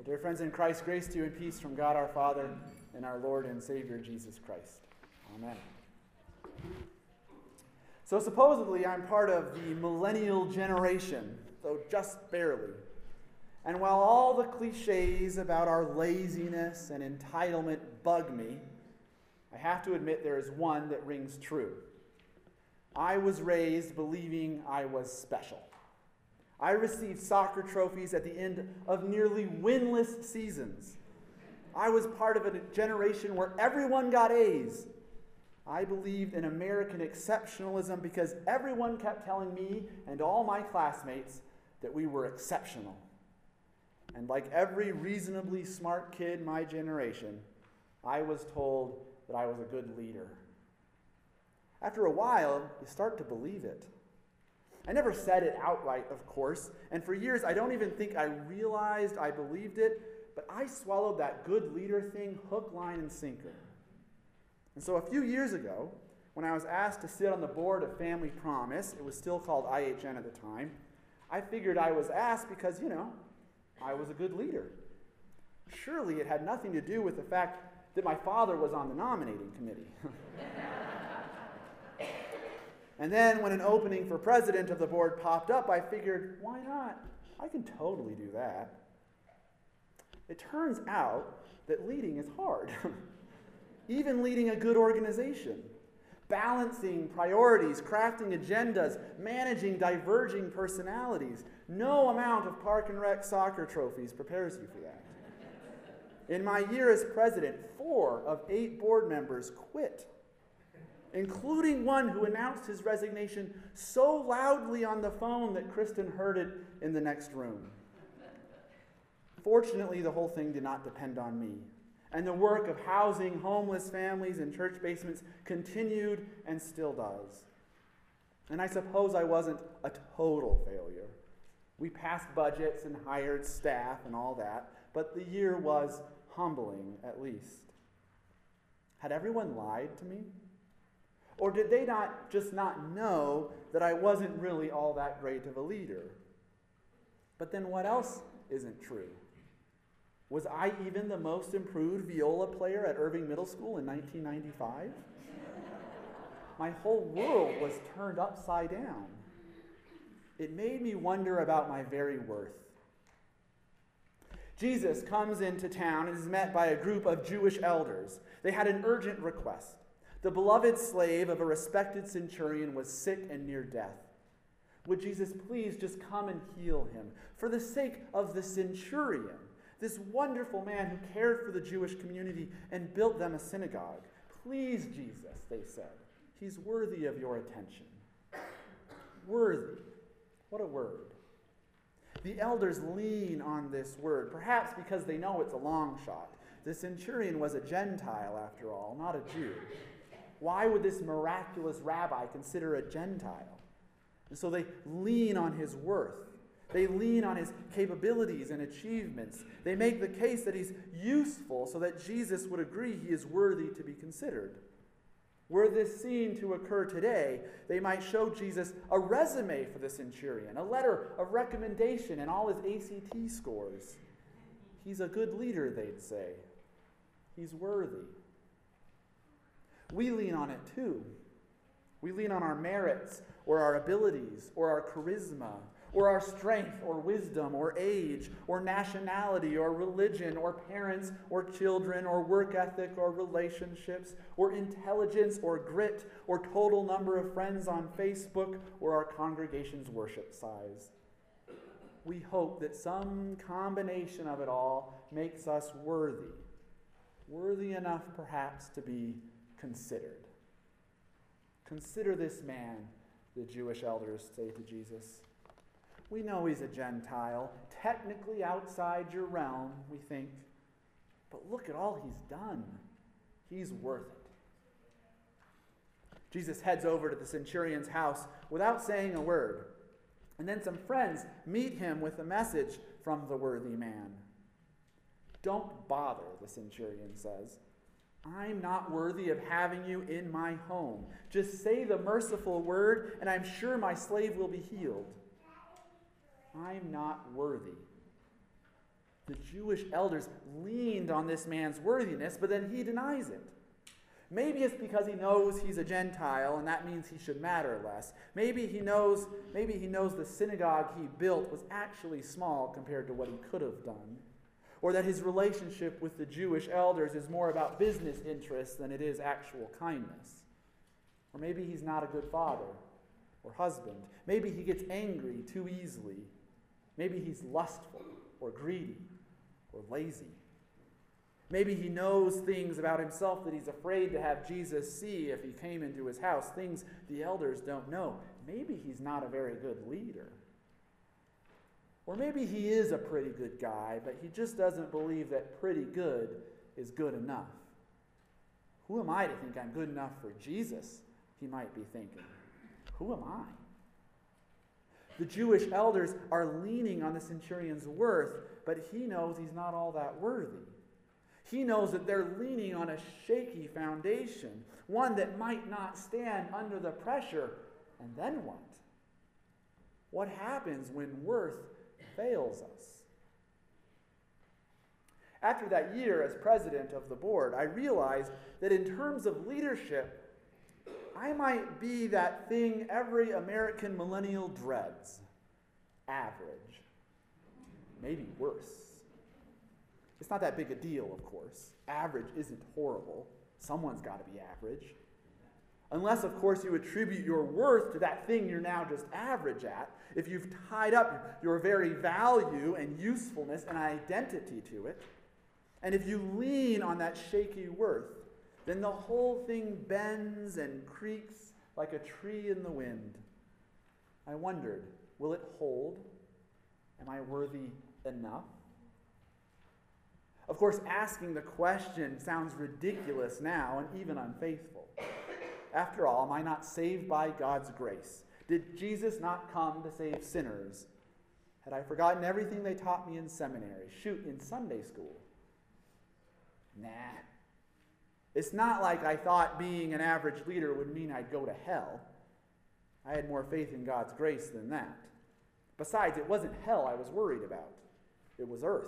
Dear friends in Christ, grace to you and peace from God our Father and our Lord and Savior Jesus Christ. Amen. So supposedly I'm part of the millennial generation, though just barely. And while all the cliches about our laziness and entitlement bug me, I have to admit there is one that rings true. I was raised believing I was special. I received soccer trophies at the end of nearly winless seasons. I was part of a generation where everyone got A's. I believed in American exceptionalism because everyone kept telling me and all my classmates that we were exceptional. And like every reasonably smart kid in my generation, I was told that I was a good leader. After a while, you start to believe it. I never said it outright, of course, and for years I don't even think I realized I believed it, but I swallowed that good leader thing hook, line, and sinker. And so a few years ago, when I was asked to sit on the board of Family Promise, it was still called IHN at the time, I figured I was asked because, I was a good leader. Surely it had nothing to do with the fact that my father was on the nominating committee. And then when an opening for president of the board popped up, I figured, why not? I can totally do that. It turns out that leading is hard. Even leading a good organization. Balancing priorities, crafting agendas, managing diverging personalities. No amount of Park and Rec soccer trophies prepares you for that. In my year as president, 4 of 8 board members quit, including one who announced his resignation so loudly on the phone that Kristen heard it in the next room. Fortunately, the whole thing did not depend on me, and the work of housing homeless families in church basements continued and still does. And I suppose I wasn't a total failure. We passed budgets and hired staff and all that, but the year was humbling, at least. Had everyone lied to me? Or did they not know that I wasn't really all that great of a leader? But then what else isn't true? Was I even the most improved viola player at Irving Middle School in 1995? My whole world was turned upside down. It made me wonder about my very worth. Jesus comes into town and is met by a group of Jewish elders. They had an urgent request. The beloved slave of a respected centurion was sick and near death. Would Jesus please just come and heal him? For the sake of the centurion, this wonderful man who cared for the Jewish community and built them a synagogue. Please, Jesus, they said. He's worthy of your attention. Worthy. What a word. The elders lean on this word, perhaps because they know it's a long shot. The centurion was a Gentile, after all, not a Jew. Why would this miraculous rabbi consider a Gentile? And so they lean on his worth. They lean on his capabilities and achievements. They make the case that he's useful so that Jesus would agree he is worthy to be considered. Were this scene to occur today, they might show Jesus a resume for the centurion, a letter of recommendation and all his ACT scores. He's a good leader, they'd say. He's worthy. We lean on it too. We lean on our merits or our abilities or our charisma or our strength or wisdom or age or nationality or religion or parents or children or work ethic or relationships or intelligence or grit or total number of friends on Facebook or our congregation's worship size. We hope that some combination of it all makes us worthy enough perhaps to be considered. Consider this man, the Jewish elders say to Jesus. We know he's a Gentile, technically outside your realm, we think. But look at all he's done. He's worth it. Jesus heads over to the centurion's house without saying a word. And then some friends meet him with a message from the worthy man. Don't bother, the centurion says. I'm not worthy of having you in my home. Just say the merciful word, and I'm sure my slave will be healed. I'm not worthy. The Jewish elders leaned on this man's worthiness, but then he denies it. Maybe it's because he knows he's a Gentile, and that means he should matter less. Maybe he knows the synagogue he built was actually small compared to what he could have done. Or that his relationship with the Jewish elders is more about business interests than it is actual kindness. Or maybe he's not a good father or husband. Maybe he gets angry too easily. Maybe he's lustful or greedy or lazy. Maybe he knows things about himself that he's afraid to have Jesus see if he came into his house, things the elders don't know. Maybe he's not a very good leader. Or maybe he is a pretty good guy, but he just doesn't believe that pretty good is good enough. Who am I to think I'm good enough for Jesus? He might be thinking. Who am I? The Jewish elders are leaning on the centurion's worth, but he knows he's not all that worthy. He knows that they're leaning on a shaky foundation, one that might not stand under the pressure. And then what? What happens when worth fails us? After that year as president of the board, I realized that in terms of leadership, I might be that thing every American millennial dreads. Average. Maybe worse. It's not that big a deal, of course. Average isn't horrible. Someone's got to be average. Unless, of course, you attribute your worth to that thing you're now just average at. If you've tied up your very value and usefulness and identity to it, and if you lean on that shaky worth, then the whole thing bends and creaks like a tree in the wind. I wondered, will it hold? Am I worthy enough? Of course, asking the question sounds ridiculous now and even unfaithful. After all, am I not saved by God's grace? Did Jesus not come to save sinners? Had I forgotten everything they taught me in seminary? Shoot, in Sunday school? Nah. It's not like I thought being an average leader would mean I'd go to hell. I had more faith in God's grace than that. Besides, it wasn't hell I was worried about. It was earth.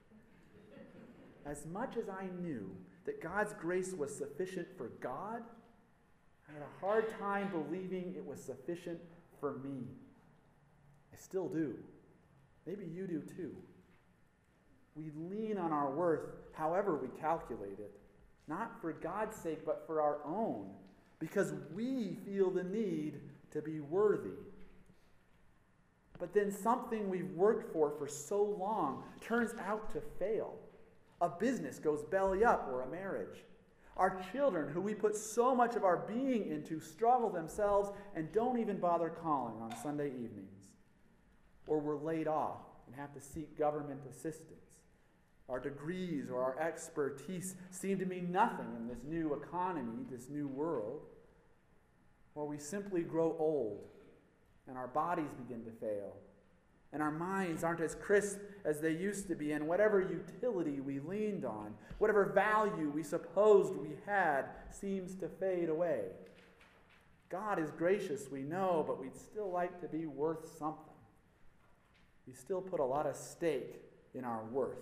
As much as I knew that God's grace was sufficient for God, I had a hard time believing it was sufficient for me. I still do. Maybe you do too. We lean on our worth however we calculate it, not for God's sake, but for our own, because we feel the need to be worthy. But then something we've worked for so long turns out to fail. A business goes belly up, or a marriage. Our children, who we put so much of our being into, struggle themselves and don't even bother calling on Sunday evenings. Or we're laid off and have to seek government assistance. Our degrees or our expertise seem to mean nothing in this new economy, this new world. Or we simply grow old and our bodies begin to fail. And our minds aren't as crisp as they used to be, and whatever utility we leaned on, whatever value we supposed we had, seems to fade away. God is gracious, we know, but we'd still like to be worth something. We still put a lot of stake in our worth.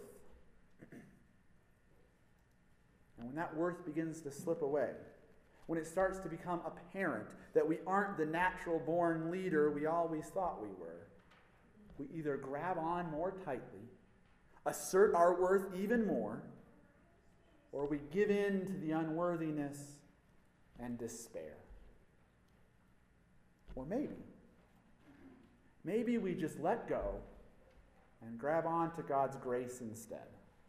And when that worth begins to slip away, when it starts to become apparent that we aren't the natural-born leader we always thought we were, we either grab on more tightly, assert our worth even more, or we give in to the unworthiness and despair. Or maybe we just let go and grab on to God's grace instead.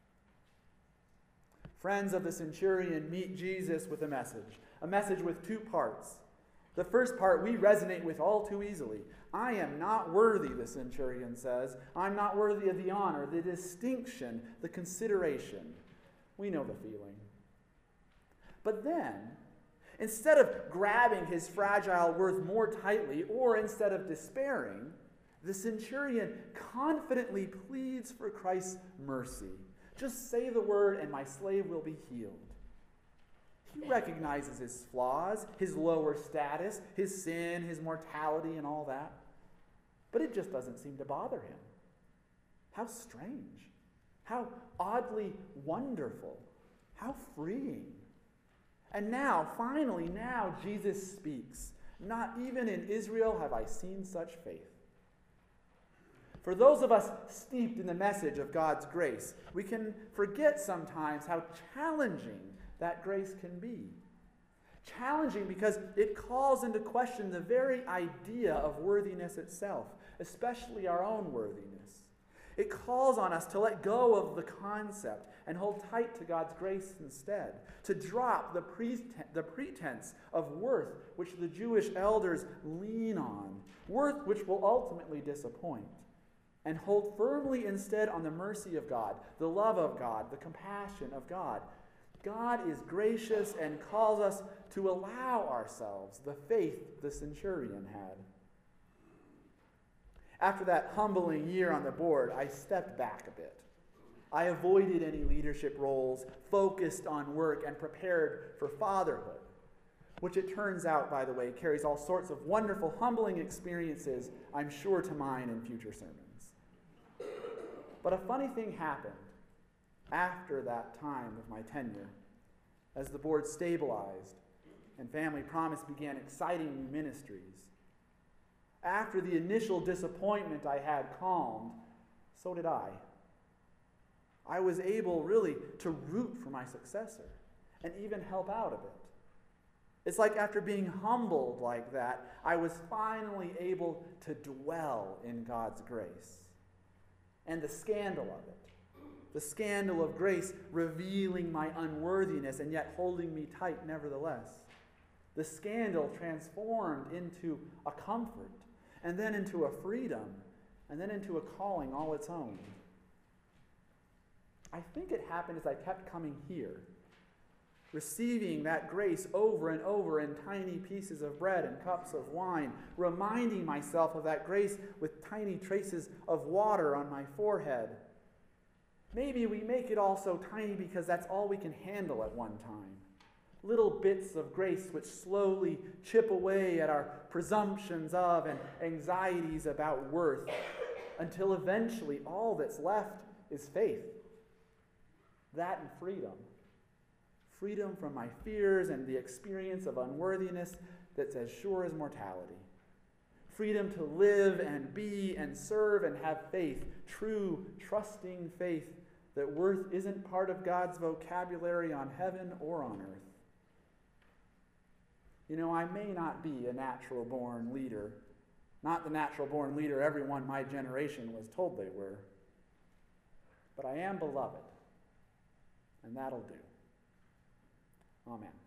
Friends of the centurion meet Jesus with a message with two parts. The first part we resonate with all too easily. I am not worthy, the centurion says. I'm not worthy of the honor, the distinction, the consideration. We know the feeling. But then, instead of grabbing his fragile worth more tightly, or instead of despairing, the centurion confidently pleads for Christ's mercy. Just say the word and my slave will be healed. He recognizes his flaws, his lower status, his sin, his mortality, and all that. But it just doesn't seem to bother him. How strange. How oddly wonderful. How freeing. And now, finally, now Jesus speaks. Not even in Israel have I seen such faith. For those of us steeped in the message of God's grace, we can forget sometimes how challenging that grace can be. Challenging because it calls into question the very idea of worthiness itself, especially our own worthiness. It calls on us to let go of the concept and hold tight to God's grace instead, to drop the pretense of worth which the Jewish elders lean on, worth which will ultimately disappoint, and hold firmly instead on the mercy of God, the love of God, the compassion of God. God is gracious and calls us to allow ourselves the faith the centurion had. After that humbling year on the board, I stepped back a bit. I avoided any leadership roles, focused on work, and prepared for fatherhood, which it turns out, by the way, carries all sorts of wonderful, humbling experiences, I'm sure, to mine in future sermons. But a funny thing happened after that time of my tenure, as the board stabilized and Family Promise began exciting new ministries. After the initial disappointment I had calmed, so did I. I was able really to root for my successor and even help out a bit. It's like after being humbled like that, I was finally able to dwell in God's grace. And the scandal of it, the scandal of grace revealing my unworthiness and yet holding me tight nevertheless. The scandal transformed into a comfort, and then into a freedom, and then into a calling all its own. I think it happened as I kept coming here, receiving that grace over and over in tiny pieces of bread and cups of wine, reminding myself of that grace with tiny traces of water on my forehead. Maybe we make it all so tiny because that's all we can handle at one time. Little bits of grace which slowly chip away at our presumptions of and anxieties about worth, until eventually all that's left is faith. That and freedom. Freedom from my fears and the experience of unworthiness that's as sure as mortality. Freedom to live and be and serve and have faith, true, trusting faith that worth isn't part of God's vocabulary on heaven or on earth. You know, I may not be a natural-born leader, not the natural-born leader everyone my generation was told they were, but I am beloved, and that'll do. Amen.